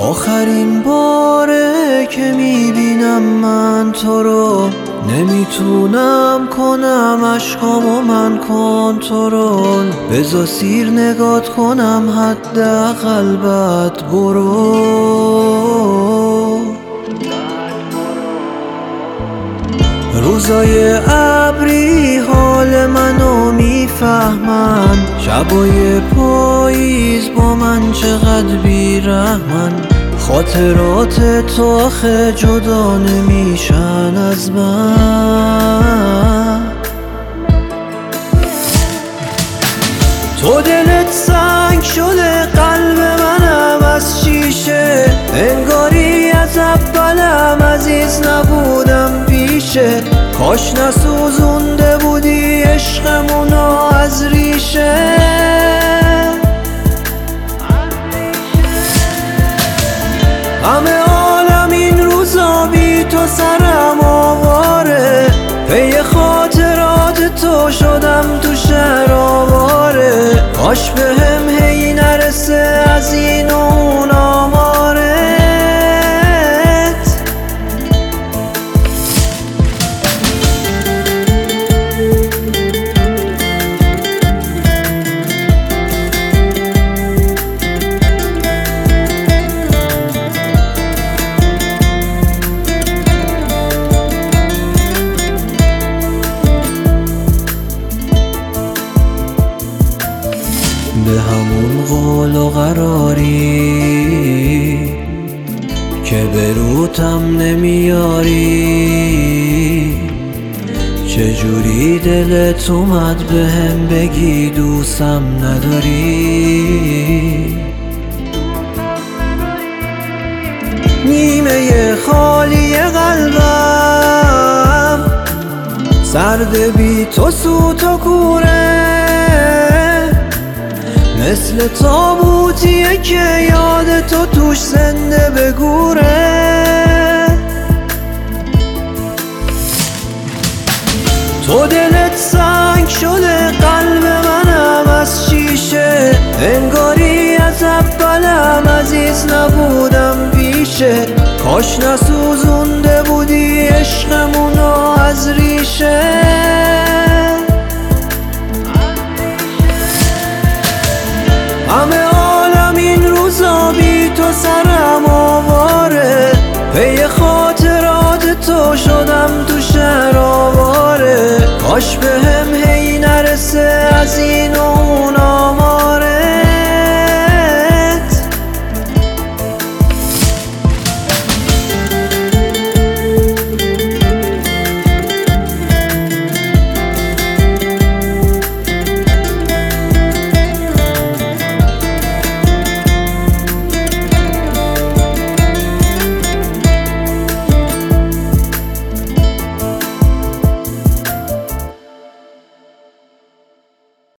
آخرین باره که میبینم من تو رو، نمیتونم کنم عشقامو من کنترل. بذار سیر نگات کنم حداقل بعد برو. روزای ابری حال منو میفهمن، شبای پاییز با من چقدر بیرحمن. خاطرات تو آخه جدا نمیشن از من. تو دلت سنگ شده، قلب منم از شیشه. انگاری از اولم عزیز نبودم پیشه. کاش نسوزونده بودی عشقمونو از ریشه. همه عالم این روزا بی تو سرم آواره، پی خاطرات تو شدم تو شهر آواره. کاش بهم هی نرسه از این و اون آمارت. به همون قول و قراری که بروتم نمیاری. چجوری دلت اومد بهم بگی دوستم نداری؟ نیمه خالی قلبم سرد بی تو سوت و کوره. مثل تابوتیه که یاد تو توش زنده بگوره. تو دلت سنگ شده، قلب منم از شیشه. انگاری از اولم عزیز نبودم پیشه. کاش نسوزونده بودی عشقمونو از ریشه. همه عالم این روزا بی تو سرم آواره، پی خاطرات تو شدم تو شهر آواره. کاش بهم هی نرسه از این و